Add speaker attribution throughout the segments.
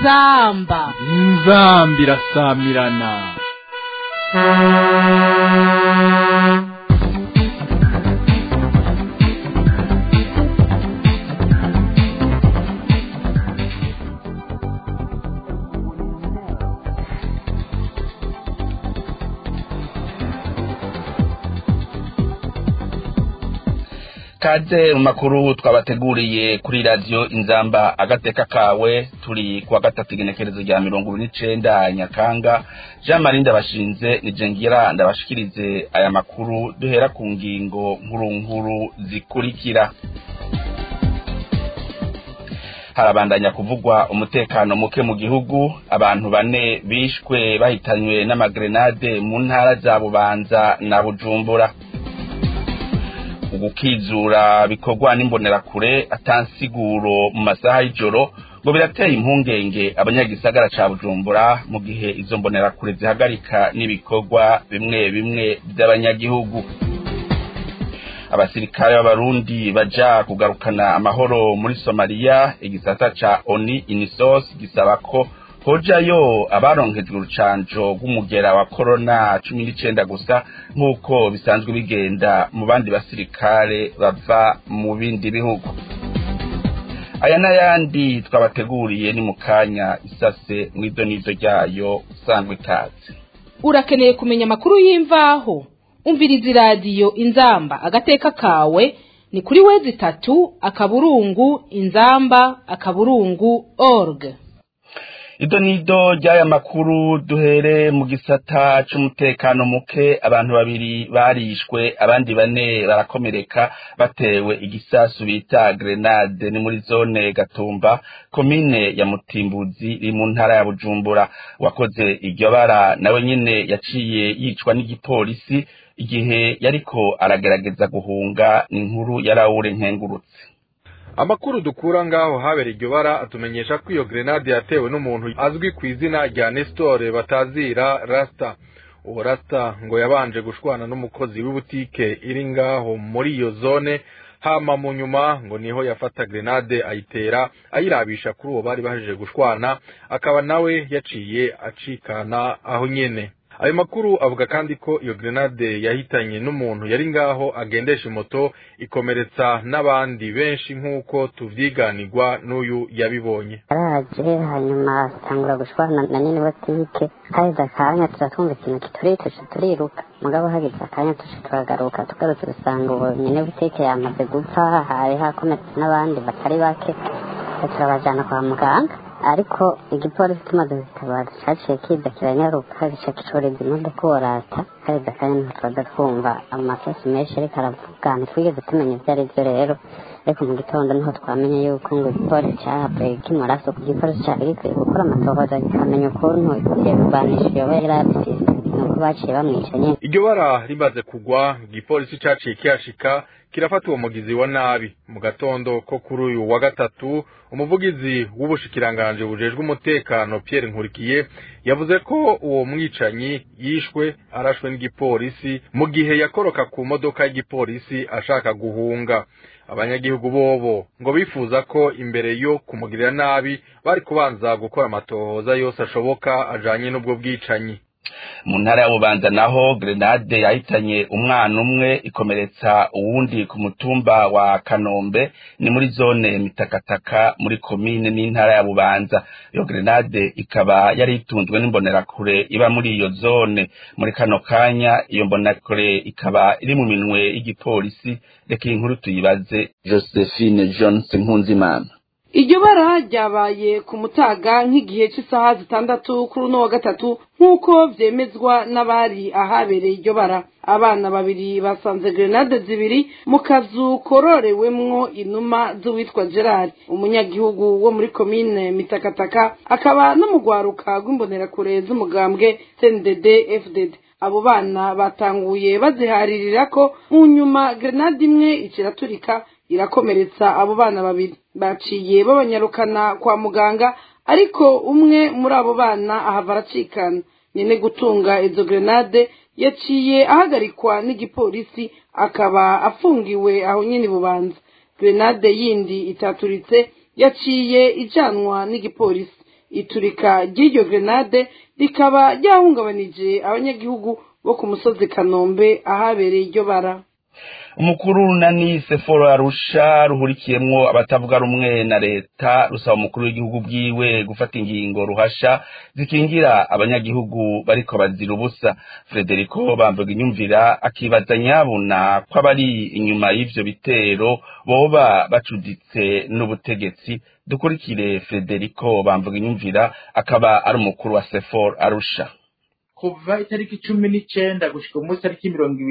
Speaker 1: inzamba irasamirana.
Speaker 2: Kaze mu makuru twabateguriye kuri radio Inzamba agateka kawe turi kwa gatatu igenekerezo rya 29 Nyakanga. Jean Marie Ndabashinze nije ngira ndabashikirize aya makuru duhera ku ngingo nkuru zikurikira. Harabandanya kuvugwa umutekano muke mu gihugu, abantu bane bishwe bahitanywe n'amagrenade mu ntara za Bubanza na Bujumbura. Ugukizura bikorwa n'imbonerakure atansiguro mu masaha y'ijoro ngo birateye impungenge abanyagisagara ca Bujumbura mu gihe izo mbonerakure zihagarika n'ibikorwa bimwe by'abanyagihugu. Abasirikare b'Abarundi baja kugarukana amahoro muri Somalia, igisata ca ONU UNISOS gisaba ko hojayo abaronkejwe urucanjo rw'umugera wa corona 19 gusa nk'uko bisanzwe bigenda mu bandi basirikare bava mu bindi bihugu. Aya n'ayandi twabateguriye ni mukanya isase mw'idonizo ryayo usangwe ikaze.
Speaker 3: Urakeneye kumenya makuru y'imvaho? Umviriza radio Inzamba agateka kawe ni kuri wezi 3 inzamba.org.
Speaker 2: Idonido ry'aya makuru duhere mu gisata c'umutekano muke, abantu babiri barishwe abandi bane barakomereka batewe igisasu bita grenade ni muri zone Gatumba komine ya Mutimbuzi iri mu ntara ya Bujumbura. Wakoze iryo bara nawe nyene yaciye yicwa n'igipolisi igihe yariko aragerageza guhunga. Inkuru ya Raoul Nkengurutse.
Speaker 4: Amakuru dukura ngaho habera iryo bara atumenyesha ko iyo grenade yatewe n'umuntu azwi ku izina rya Nestor batazira Rasta. Uwo Rasta ngo yabanje gushwana n'umukozi w'ibutike iri ngaho muri iyo zone, hama mu nyuma ngo niho yafata grenade ayitera ayirabisha kuri uwo bari bahejeje gushwana, akaba nawe yaciye acikana aho nyene. Ayo makuru avuga kandi ko iyo grenade yahitanye n'umuntu yari ngaho agendesha moto ikomeretsa n'abandi benshi nk'uko tuvyiganirwa n'uyu yabibonye.
Speaker 5: Araje hanyuma tangura gushwana na nini butike, haheze akanya turatumva ikintu kiturite turiruka, mugabo hageze akanya turagaruka tugarutse gusanga uwo nyene butike yamaze gupfa, hari hakomeretse n'abandi batari bake, turabajana kwa muganga. Ariko igipolisi kimaze gutabara caciye kiza kiranyaruka gicakicureza imodoka worata, haheze akanya ntitwaza twumva amasasu menshi ariko aravuga, ntitwigeze tumenya ivyo arivyo rero. Ariko mu gitondo niho twamenye yuko ngo igipolisi cahavuye kimuraso ku gipolisi cari gikwiye gukora amatohoza kikamenya ukuntu yabibanisha yoba yari abifise, nuko baciye bamwica nyene.
Speaker 4: Iryo bara rimaze kugwa, igipolisi caciye kihashika kirafata uwo mugizi wa nabi. Mu gatondo ko kuri uyu wa gatatu, umuvugizi w'ubushikiranganje bujejwe umutekano Pierre Nkurikiye yavuze ko uwo mwicanyi yishwe arashwe n'igipolisi mu gihe yakoroka ku modoka y'igipolisi ashaka guhunga. Abanyagihugu bobo ngo bifuza ko imbere yo kumugirira nabi bari kubanza gukora amatohoza yose ashoboka ajanye n'ubwo bwicanyi.
Speaker 2: Mu ntara ya Bubanza naho grenade yahitanye umwana umwe ikomeretsa uwundi ku mutumba wa Kanombe ni muri zone Mitakataka muri komine n'intara ya Bubanza. Iyo grenade ikaba yari itunzwe n'imbonerakure iba muri iyo zone. Muri kano kanya iyo mbonerakure ikaba iri mu minwe y'igipolisi. Reka inkuru tuyibaze Josephine Johnson Nkunzimana.
Speaker 3: Iryo bara ryabaye ku mutaga nk'igihe cy'isaha 6 kuri no wa gatatu nk'uko vyemezwa n'abari ahabereye iryo bara. Abana babiri basanze grenade zibiri mu kazu kororewemwo inuma z'uwitwa Gerard, umunyagihugu wo muri komine Mitakataka, akaba n'umugwaruka rw'imbonerakure z'umugambwe CNDD FDD. Abo bana batanguye baziharirira ko mu nyuma grenade imwe iciraturika irakomeretsa abo bana babiri. Baciye babanyarukana kwa muganga, ariko umwe muri abo bana ahava aracikana. Nyene gutunga izo grenade yaciye ahagarikwa n'igipolisi, akaba afungiwe aho nyene Bubanza. Grenade yindi itaturitse yaciye ijanwa n'igipolisi. iturika ry'iryo grenade rikaba ryahungabanije abanyagihugu bo ku musozi Kanombe ahabereye iryo bara.
Speaker 2: umukuru nani Seforo Arusha ruhurikiyemwo abatavuga rumwe na leta rusaba umukuru w'igihugu bwiwe gufata ingingo ruhasha zikingira abanyagihugu bariko bazira ubusa. Frederico Bamvuga Inyumvira akibaza nyabuna ko abari inyuma y'ivyo bitero boba bacuditse n'ubutegetsi. Dukurikire Frederico Bamvuga Inyumvira akaba ari umukuru wa Seforo Arusha.
Speaker 6: kuva itariki 19 gushika umunsi tariki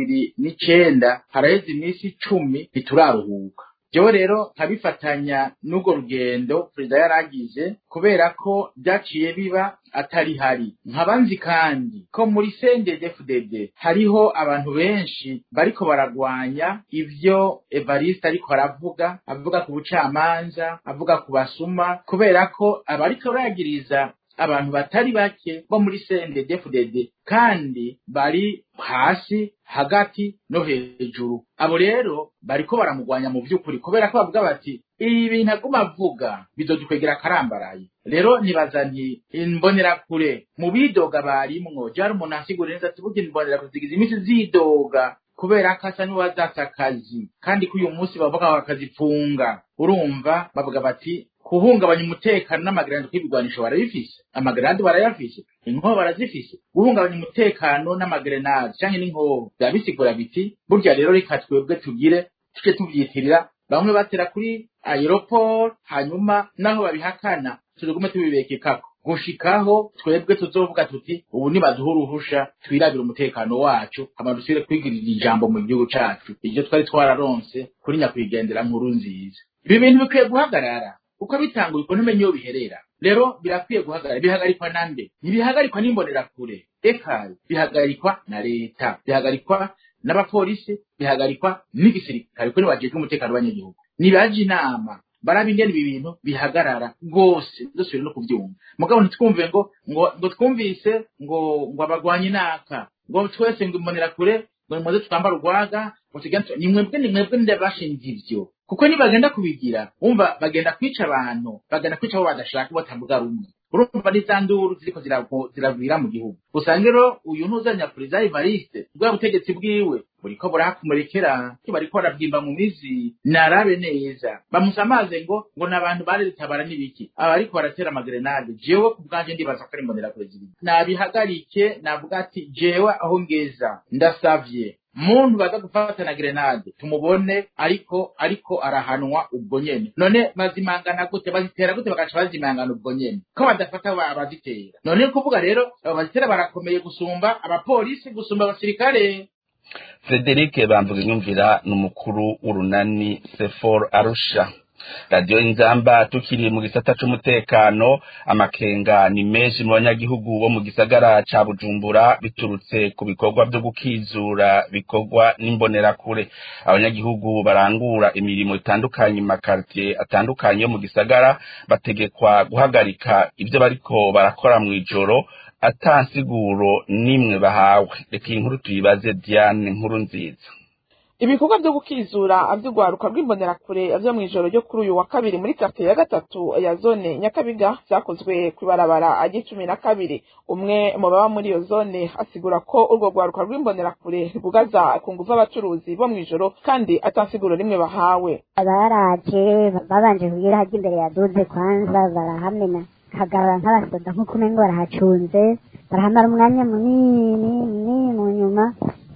Speaker 6: 29 haraheze iminsi 10 bituraruhuka. Jewe rero nkabifatanya n'ugo rugendo perezida yaragize kubera ko byaciye biba atari hari. Nkabanzi kandi ko muri CNDD-FDD hariho abantu benshi bariko baragwanya ivyo Evariste ariko avuga ku bucamanza, avuga ku basuma, kubera ko abariko baragiriza abantu batari bake bo muri CNDD-FDD kandi bari hasi hagati no hejuru. Abo rero bariko baramugwanya mu by'ukuri kubera ko bavuga bati ibi bintu aguma avuga bizodukwegera karambaraye. Rero nibaza nti imbonera kure mu bidoga barimwo jari umuntu asigura neza ati burya imbonera kuzigiza imisi zidoga kubera ko asa n'uwazata akazi kandi ko uyu munsi bavuga bakazipfunga. Urumva bavuga bati kuhungabanya umutekano n'amagrande kw'ibigwanisho barabifise, amagrande barayafise, inkoho barazifise. Guhungabanya umutekano n'amagrenade canke n'inkoho byabisigura biti burya rero reka twebwe tugire tuce tuvyitirira bamwe batera kuri aeroport hanyuma naho babihakana tugume tubibekekako gushikaho twebwe tuzovuga tuti ubu nibaduha uruhusha twirabira umutekano wacu hama dusubire kwigirira ijambo mu gihugu cacu iryo twari twararonse kuri nyakwigendera nkuru nziza. Ibi bintu bikwiye guhagarara uko bitanguye ko ntumenye yo biherera. Rero birakwiye guhagarara. Bihagarikwa nande? Ntibihagarikwa n'imbonera kure, eka bihagarikwa na leta, bihagarikwa n'abapolisi, bihagarikwa n'igisirikare ko nibajejwe umutekano w'abanyagihugu. Nibaje inama barabingena ibi bintu bihagarara gose dusubire no kuvyumva. Mugabo ntitwumve ngo twumvise ngo abagwanye naka ngo twese ngo imbonera kure ngo muze twambara urwaga ngo tuganto ni mwebwe ndabashinze ivyo kuko nibagenda kubigira umva bagenda kwica abantu, bagenda kwica abo badashaka batavuga rumwe. Urumva n'izanduru ziriko ziravira mu gihugu. Usanga rero uyu ntuzanya Perezida Evariste bwa butegetsi bwiwe buriko burakumurikira bariko barabwimba mu mizi narabe neza bamusamaze ngo n'abantu bari ritabara nibiki abariko baratera amagrenade. Jewe kubwanje ndibaza ko ari imbonera perezida nabihagarike navuga ati jewe aho ngeza ndasavye muntu baza gufata na grenade tumubone ariko arahanwa ubwo nyene. None bazimangana gute bazitera gute bagaca bazimangana ubwo nyene ko badafata abazitera? None kuvuga rero abazitera barakomeye gusumba abapolisi gusumba abasirikare.
Speaker 2: Frederic Bamvuga Inyumvira n'umukuru w'urunani Seforo Arusha. Radio Inzamba tukiri mu gisata c'umutekano amakenga ni menshi mu banyagihugu bo mu gisagara ca Bujumbura biturutse ku bikorwa byo gukizura bikorwa n'imbonera kure. Abanyagihugu barangura imirimo itandukanye mu quartier atandukanye mu gisagara bategekwa guhagarika ivyo bariko barakora mu ijoro atansiguro nimwe bahawe. Reka inkuru tuyibaze Diane Nkuru Nziza.
Speaker 7: Ibikorwa byo gukizura avyugwaruka rw'imbonerakure avyo mwijoro ryo kuri uyu wa kabiri muri quartier ya gatatu ya zone Nyakabiga vyakozwe kwibarabara agicumi na kabiri. Umwe mu baba muri iyo zone asigura ko urwo gwaruka rw'imbonerakure rubugaza ku nguvu abacuruzi bo mwijoro kandi atansiguro rimwe bahawe.
Speaker 5: Abaraje babanje kugira haje imbere ya duze kwanza barahamena hagarara nk'abasoda nk'uko umengo barahacunze barahamara umwanya munini mu nyuma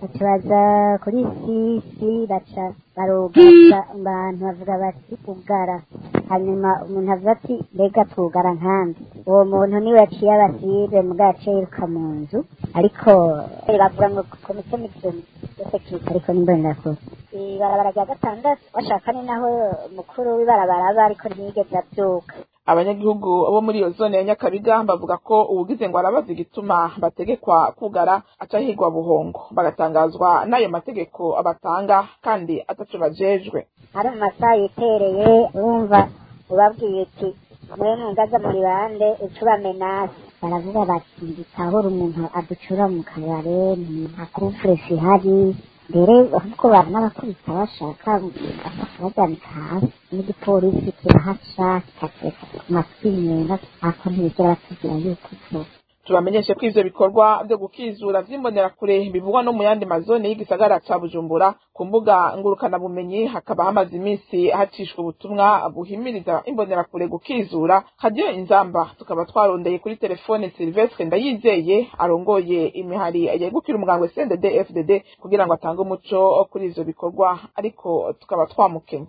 Speaker 5: baca kuri sisi baca barugaza abantu bavuga bati ugara hanyuma umuntu avuga ati mbega tugara nkandi uwo muntu niwe yaciye abasire mu gace yiruka mu nzu ariko bavuga ngo komite mixed security ariko n'imbonerakuze ibarabara rya gatandatu bashaka ni naho mukuru w'ibarabara aba ariko ntiyigeze abyuka.
Speaker 7: Abanyagihugu bo muri iyo zone ya Nyakabiga bavuga ko ubugize ngo arabaza igituma bategekwa kugara acahigwa buhongo bagatangazwa n'ayo mategeko abatanga kandi ataco bajejwe.
Speaker 5: Hari mu masaha yitereye urumva ubabwiye ati mwe mungaza muri bande ucuba menasi baravuga bati bitahura umuntu aducura mu kabare nta kufreshi hari mbere ahubwo bari n'abakubita bashaka baryamika hasi n'igipolisi kirahaca kikateka ku matwi inyuma ako ntibigera batubwira yuko
Speaker 7: tubamenyeshe ko ivyo bikorwa vyo gukizura vy'imbonerakure bivugwa no mu yandi mazone y'igisagara ca Bujumbura ku mbuga ngurukana bumenyi hakaba hamaze iminsi hacishwa ubutumwa buhimiriza imbonerakure gukizura hadiyo inzamba tukaba twarondeye kuri telefone Sylvestre Ndayizeye arongoye imihari yegukira umugambwe CNDD FDD kugira ngo atange umuco kuri ivyo bikorwa ariko tukaba twamukenye.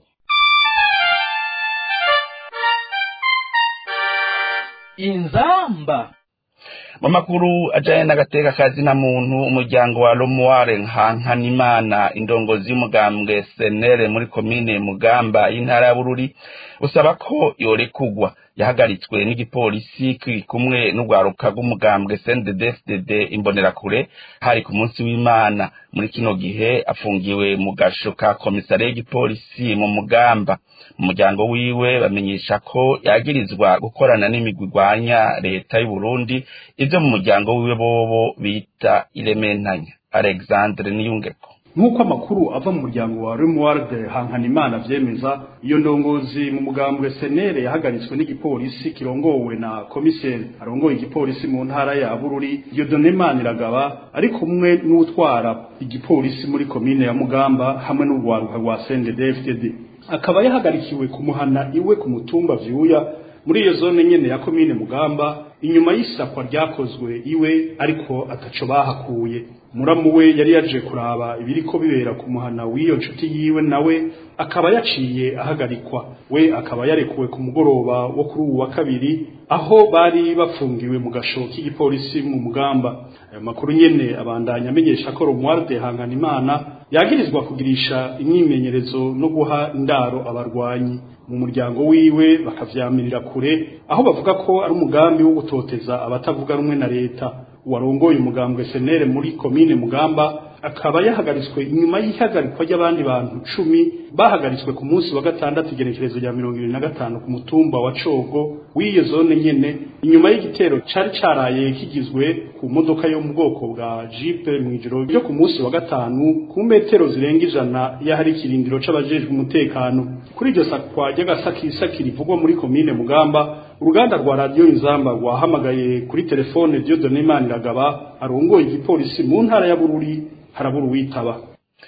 Speaker 1: Inzamba
Speaker 2: mu makuru ajanye n'agateka kazi na muntu umuryango wa Romuald Nkankanimana indongozi y'umugambwe SNL muri komine Mugamba y'intara ya Bururi usaba ko yorekugwa yahagaritswe n'igipolisi kiri kumwe n'ugwaruka rw'umugambwe CNDD-FDD imbonerakure hari ku munsi w'Imana muri kino gihe afungiwe mu gasho ka komisare y'igipolisi mu Mugamba. Umuryango wiwe bamenyesha ko yagirizwa gukorana n'imigwi igwanya leta y'u Burundi ivyo mu muryango wiwe bobo bita irementanya. Alexandre Niyungeko
Speaker 8: nk'uko amakuru ava mu muryango wa Romuald Nkankanimana vyemeza iyo ndongozi mu mugambwe SNL yahagaritswe n'igipolisi kirongowe na komiseri arongoye igipolisi mu ntara ya Bururi Dieudonné Maniragaba ari kumwe n'utwara igipolisi muri komine ya Mugamba hamwe n'urwaruka rwa CNDD-FDD akaba yahagarikiwe kumuhana iwe ku mutumba Vyuya muri iyo zone nyene ya komine Mugamba inyuma y'isakwa ryakozwe iwe ariko ataco bahakuye. Muramu we yari yaje kuraba ibiriko bibera ku muhana w'iyo nshuti yiwe nawe akaba yaciye ahagarikwa we akaba yarekuwe ku mugoroba wo kuri uwa 2 aho bari bafungiwe mu gasho k'igipolisi mu Mugamba. Ayo makuru nyene abandanya amenyesha ko Romuald Nkankanimana yagirizwa kugirisha imyimenyerezo no guha indaro abarwanyi mu muryango wiwe bakavyamirira kure aho bavuga ko ari umugambi wo gutoteza abatavuga rumwe na leta. Warongoye umugambwe SNL muri komine Mugamba akaba yahagaritswe inyuma y'ihagarikwa ry'abandi bantu 10 bahagaritswe ku munsi wa gatandatu igenekerezo rya 25 ku mutumba wa Cogo w'iyo zone nyene inyuma y'igitero cari caraye kigizwe ku modoka yo mu bwoko bwa Jeep mu ijoro ryo ku munsi wa gatanu ku metero zirenga 100 yahari kirindiro c'abajejwe umutekano. Kuri iryo sakwa ry'agasakisaki rivugwa muri komine Mugamba uruganda rwa radio Inzamba rwahamagaye kuri telefone Dieudonné Maniragaba arongoye igipolisi mu ntara ya Bururi harabura uwitaba.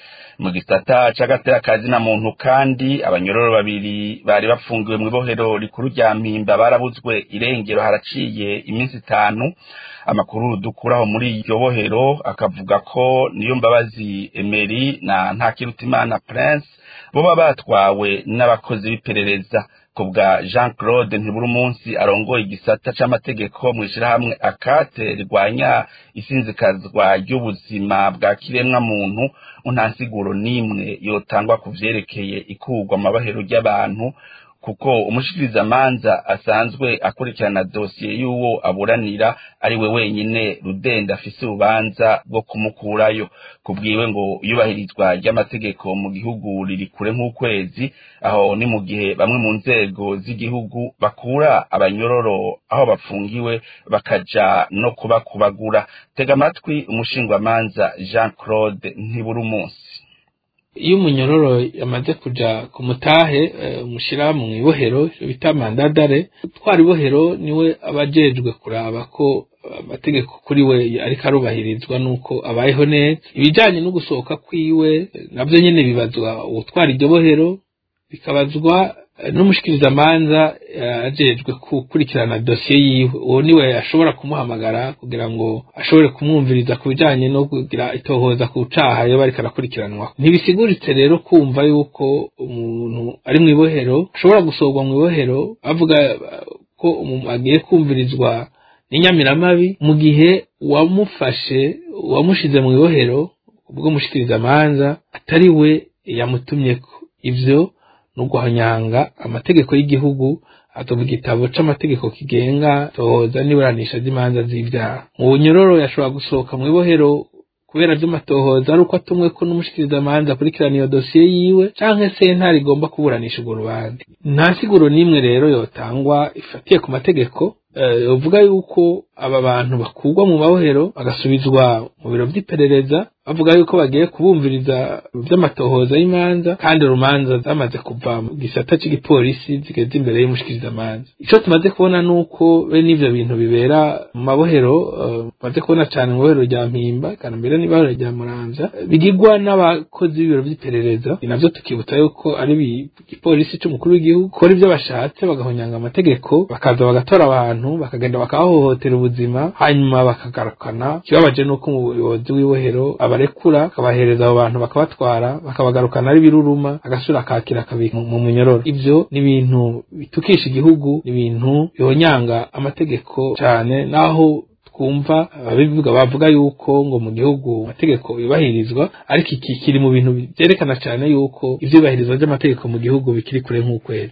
Speaker 2: Mu gisata c'agateka kazi na muntu kandi abanyororo babiri bari bafungiwe mu ibohero rikuru rya Mpimba barabuzwe irengero haraciye iminsi 5. Amakuru dukuraho muri iryo bohero akavuga ko niyo Mbabazi Emery na Ntakirutimana Prince boba batwawe n'abakozi b'iperereza kubwa Jean-Claude Ntiburumunsi arongoye igisata c'amategeko mu ishirahamwe akate rigwanya isinzikazwa ry'ubuzima bwa kiremwa muntu untansiguro nimwe yotangwa kuvyerekeye ikurwa amabahero y'abantu kuko umushikiriza manza asanzwe akurikirana dossier y'uwo aburanira ari we wenyine Rudenda afise ubanza bwo kumukurayo. Kubwiwe ngo yubahirizwa ry'amategeko mu gihugu riri kure nk'ukwezi aho ni mu gihe bamwe mu nzego z'igihugu bakura abanyororo aho bafungiwe bakaja no kubagura. Tega amatwi umushingwamanza Jean-Claude Ntiburumunsi.
Speaker 9: Iyo umunyororo yamaze kuja ku mutahe umushira mu ibohero bita mandadare twari ibohero niwe abajejwe kuraba ko amategeko kuri we ariko arubahirizwa nuko abayeho neza. Ibijanye no gusohoka kwiwe navyo nyene bibazwa utwara iryo bohero bikabazwa n'umushikiriza manza ajejwe kukurikirana dossier yiwe. Uwo niwe ashobora kumuhamagara kugira ngo ashobore kumwumviriza kubijanye no kugira itohoza ku caha yo bari karakurikiranwa. Ntibisiguritse rero kumva yuko umuntu ari mu ibohero ashobora gusorwa mu ibohero avuga ko agiye kumvirizwa n'inyamiramabi mu gihe wamushize mu ibohero ubwo mushikiriza manza atari we yamutumyeko. Ivyo nuguhanyanga amategeko y'igihugu atovuga igitabo c'amategeko kigenga tohoza n'iburanisha z'imanza z'ivyaha. Mu bunyororo yashobora gusohoka mu ibohero kubera vy'amatohoza ari uko atumwe ko n'umushikiriza manza akurikirana iyo dossier yiwe canke sentare igomba kuburanisha urwo rubanza. Nta siguro nimwe rero yotangwa ifatiye ku mategeko uvuga yuko aba bantu bakugwa mu mabohero bagasubizwa mu biro vy'iperereza bavuga yuko bagiye kubumviriza vy'amatohoza y'imanza kandi urumanza zamaze kuva mu gisata c'igipolisi zigeze imbere y'umushikirizamanza. Ico tumaze kubona nuko bene ivyo bintu bibera mu mabohero tumaze kubona cane mu bohero rya Mpimba kandi mbere n'ibohero rya Muramvya bigirwa n'abakozi b'ibiro vy'iperereza. Navyo tukibutsa yuko ari igipolisi c'umukuru w'igihugu kora ivyo bashatse bagahonyanga amategeko bakaza bagatora abantu bakagenda bakahohotera ubuzima hanyuma bakagarukana. Kibabaje nuko umuyobozi w'ibohero abarekura akabahereza abo bantu bakabatwara bakabagarukana ari biruruma agasura akakira kabika mu munyororo. Ivyo ni ibintu bitukisha igihugu, ni ibintu bihonyanga amategeko cyane, naho twumva ababivuga bavuga yuko ngo mu gihugu amategeko yubahirizwa, ariko iki kiri mu bintu byerekana cyane yuko ivyo yubahirizwa by'amategeko mu gihugu bikiri kure nk'ukwezi.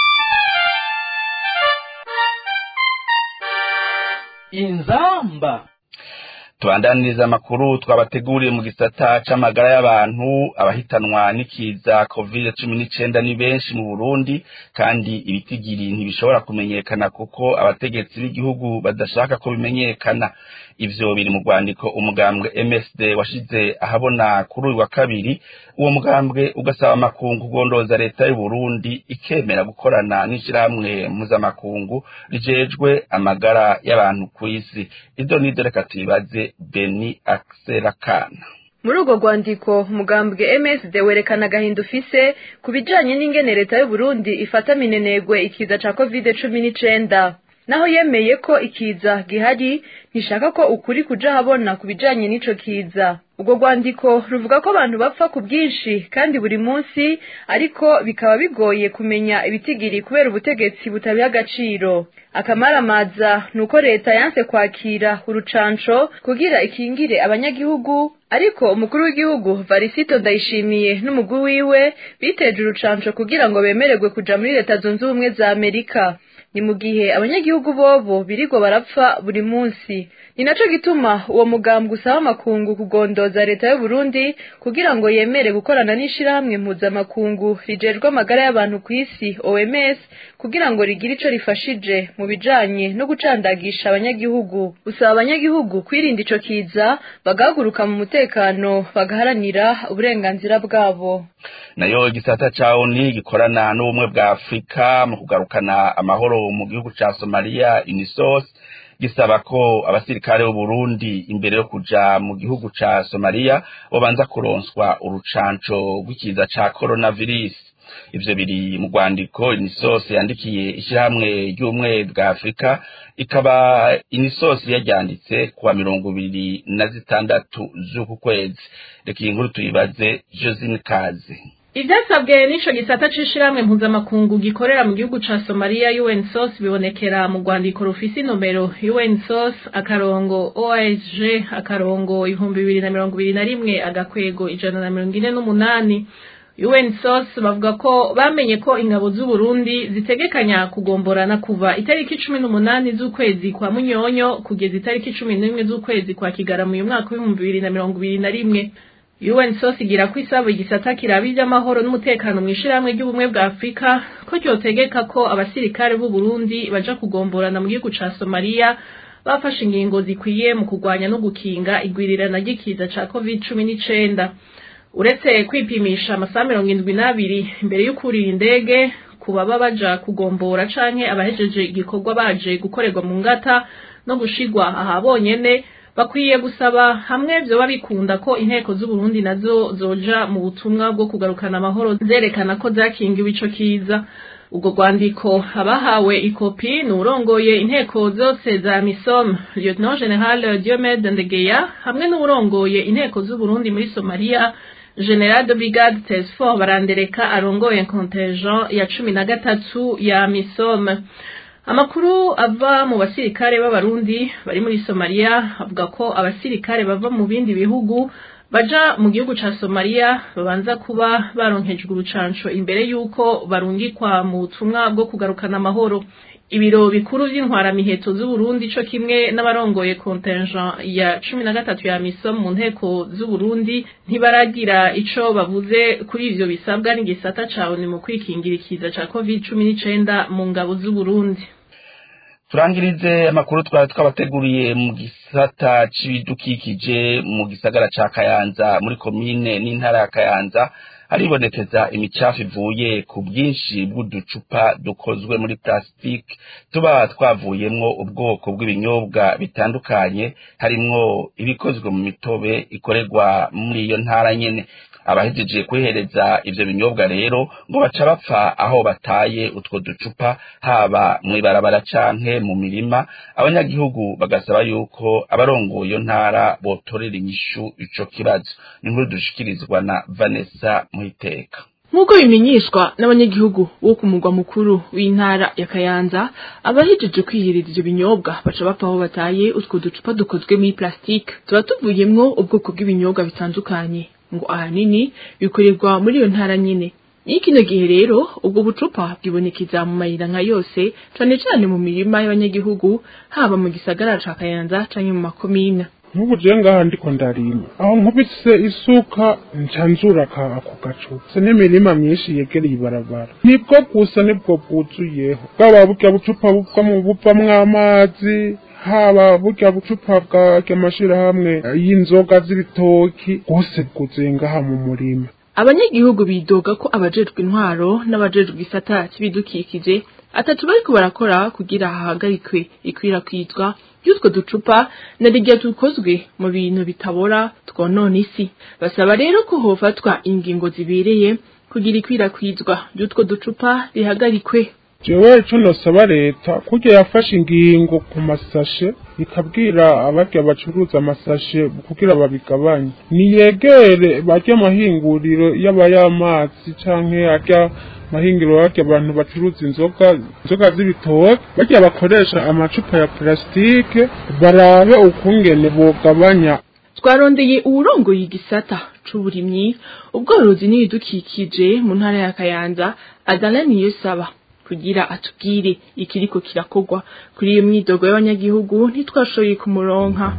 Speaker 1: Inzamba
Speaker 2: tubandaniriza amakuru twabateguriye mu gisata c'amagara y'abantu. Abahitanwa n'ikiza COVID-19 ni benshi mu Burundi kandi ibitigiri ntibishobora kumenyekana kuko abategetsi b'igihugu badashaka ko bimenyekana. Ivyo biri mu rwandiko umugambwe MSD washize ahabona kuri uyu wa kabiri. Uwo mugambwe ugasaba amakungu kugondoza leta y'u Burundi ikemera gukorana n'ishirahamwe mpuzamakungu rijejwe amagara y'abantu kw'isi. Ido reka tubibaze Beni Akserakana.
Speaker 10: Muri urwo rwandiko umugambwe MSD werekana agahinda ufise ku bijanye n'ingene leta y'u Burundi ifata minenegwe ikiza ca COVID-19. Naho yemeye ko ikiza gihari ntishaka ko ukuri kuja habona ku bijanye n'ico kiza. Ubwo rwandiko ruvuga ko abantu bapfa ku bwinshi kandi buri munsi, ariko bikaba bigoye kumenya ibitigiri kubera ubutegetsi butabiha agaciro. Akamaramaza nuko leta yanse kwakira urucanco kugira ikingire abanyagihugu, ariko umukuru w'igihugu Varisito Ndayishimiye n'umugwi wiwe biteje urucanco kugira ngo bemererwe kuja muri Leta Zunze Ubumwe za Amerika. Ni mu gihe abanyagihugu bobo birigwa barapfa buri munsi. Ni naco gituma uwo mugambwe usaba amakungu kugondoza leta y'u Burundi kugira ngo yemere gukorana n'ishirahamwe mpuzamakungu rijejwe amagara y'abantu kw'isi OMS kugira ngo rigire ico rifashije mu bijanye no gucandagisha abanyagihugu. Usaba abanyagihugu kwirinda ico kiza, bagahaguruka mu mutekano, bagaharanira uburenganzira bwabo.
Speaker 2: Nayo igisata ca ONU gikorana n'ubumwe bwa Afrika mu kugarukana amahoro mu gihugu ca Somalia UNISOS gisaba ko abasirikare b'u Burundi imbere yo kuja mu gihugu ca Somalia bobanza kuronswa urucanco rw'ikiza ca coronavirus. Ivyo biri mu rwandiko UNISOS yandikiye ishirahamwe ry'ubumwe bwa Afrika, ikaba UNISOS yaryanditse kuwa 26 z'uku kwezi. Reka iyi nkuru tuyibaze Josine Kaze.
Speaker 11: Ivyasabwe n'ico gisata c'ishirahamwe mpuzamakungu gikorera mu gihugu ca Somalia UNSOS bibonekera mu rwandiko rufise inomero UNSOS/OSG/2021 agakwego 148. UNSOS bavuga ko bamenye ko ingabo z'u Burundi zitegekanya kugomborana kuva itariki 18 z'ukwezi kwa Munyonyo kugeza itariki 11 z'ukwezi kwa Kigarama mu mwaka wa 2021. UNSOS igira kwisaba igisata kirabije amahoro n'umutekano mu ishiramwe ry'ubumwe bwa Afrika ko cyotegeka ko abasirikare b'u Burundi baja kugomborana mu gihugu ca Somalia bafashe ingingo zikwiye mu kugwanya no gukinga igwirirana ry'ikiza ca COVID-19. Uretse kwipimisha amasaha 72 imbere y'ukurira indege kubaba baja kugombora canke abahejeje igikorwa baje gukorerwa mu ngata no gushigwa ahabonyene, bakwiye gusaba hamwe byo babikunda ko inteko z'u Burundi nazo zoja mu butumwa bwo kugarukana amahoro zerekana ko zakingiwe ico kiza. Ubwo rwandiko abahawe ikopi n'urongoye inteko zose za MISOM Lieutenant General Diomede Ndegeya hamwe n'urongoye inteko z'u Burundi muri Somalia General de Brigade Tesfor Barandereka arongoye contingent ya 13 ya MISOM. Amakuru ava mu basirikare b'abarundi bari muri Somalia avuga ko abasirikare bava mu bindi bihugu baja mu gihugu ca Somalia babanza kuba baronkejwe urucanco imbere yuko barungikwa mu butumwa bwo kugarukana amahoro. Ibiro bikuru vy'intwara miheto z'u Burundi co kimwe n'abarongoye contingent ya 13 ya MISOM mu nteko z'u Burundi ntibaragira ico bavuze kuri ivyo bisabwa n'igisata cawe mu kwikingira ikiza ca COVID-19 mu ngabo z'u Burundi.
Speaker 2: turangirize amakuru twari twabateguriye mu gisata c'ibidukikije mu gisagara ca Kayanza muri komine n'intara ya Kayanza haribonekeza imicafu ivuye ku bwinshi bw'uducupa dukozwe muri plastike tuba twavuyemwo ubwoko bw'ibinyobwa bitandukanye harimwo ibikozwe mu mitobe ikorerwa muri iyo ntara nyene. Abahejeje kwihereza ivyo binyobwa rero ngo baca bapfa aho bataye utwo ducupa haba mw'ibarabara canke mu mirima. Abanyagihugu bagasaba yuko abarongoye iyo ntara botorera inyishu ico kibazo. Inkuru dushikirizwa na Vanessa Muhiteka.
Speaker 7: Nk'uko bimenyeshwa n'abanyagihugu bo ku mugwa mukuru w'intara ya Kayanza, abahejeje kwihereza ivyo binyobwa baca bapfa aho bataye utwo ducupa dukozwe muri plastike tuba tuvuyemwo ubwoko bw'ibinyobwa bitandukanye ngo ahanini bikorerwa muri iyo ntara nyene. Ikino gihe rero ubwo bucupa bwibonekeza mu mayira nka yose cane cane mu mirima y'abanyagihugu haba mu gisagara ca Kayanza canke mu makomine.
Speaker 12: Nk'ubu je ngaha ndiko ndarima aho nkubise isuka ncanzura ako gacupa n'imirima myinshi yegereye ibarabara nibwo gusa nibwo bwuzuyeho bwaba burya bucupa buvamwo amazi haba burya bucupa bw'amashirahamwe y'inzoga z'ibitoki bwose bwuzuye ngaha mu murima.
Speaker 7: Abanyagihugu bidoga ko abajejwe intwaro n'abajejwe gisata c'ibidukikije atatu bariko barakora kugira hahagarikwe ikwirakwizwa y'utwo ducupa na rigya dukozwe mu bintu bitabora twonona isi. Basaba rero ko hofatwa ingingo zibereye kugira ikwirakwizwa y'utwo ducupa rihagarikwe.
Speaker 12: Jewe ico nosaba leta kugira yafashe ingingo ku masashe ikabwira abarya bacuruza amasashe kugira babigabanye, niyegere barya amahinguriro y'abayamazi canke arya mahinguriro barya abantu bacuruza inzoga z'ibitoke barya bakoresha amacupa ya plastike barabe ukungene bogabanya.
Speaker 7: Twarondeye uwurongoye igisata c'uburimyi ubworozi n'ibidukikije mu ntara ya Kayanza Adalani Yesaba kugira atubwire ikiriko kirakogwa kuri iyo myidogo y'abanyagihugu ntitwashoboye kumuronka.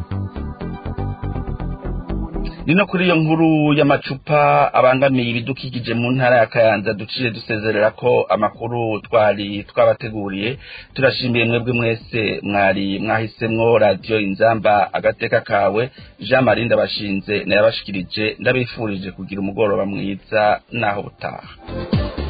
Speaker 2: Nino kuri iyo nkuru y'amacupa abangamiye ibidukikije mu ntara ya Kayanza duciye dusezerera ko amakuru twari twabateguriye. Turashimiye mwebwe mwese mwari mwahisemwo radio Inzamba agateka kawe. Jean Marie Ndabashinze nayabashikirije ndabifurije kugira umugoroba mwiza naho butaha.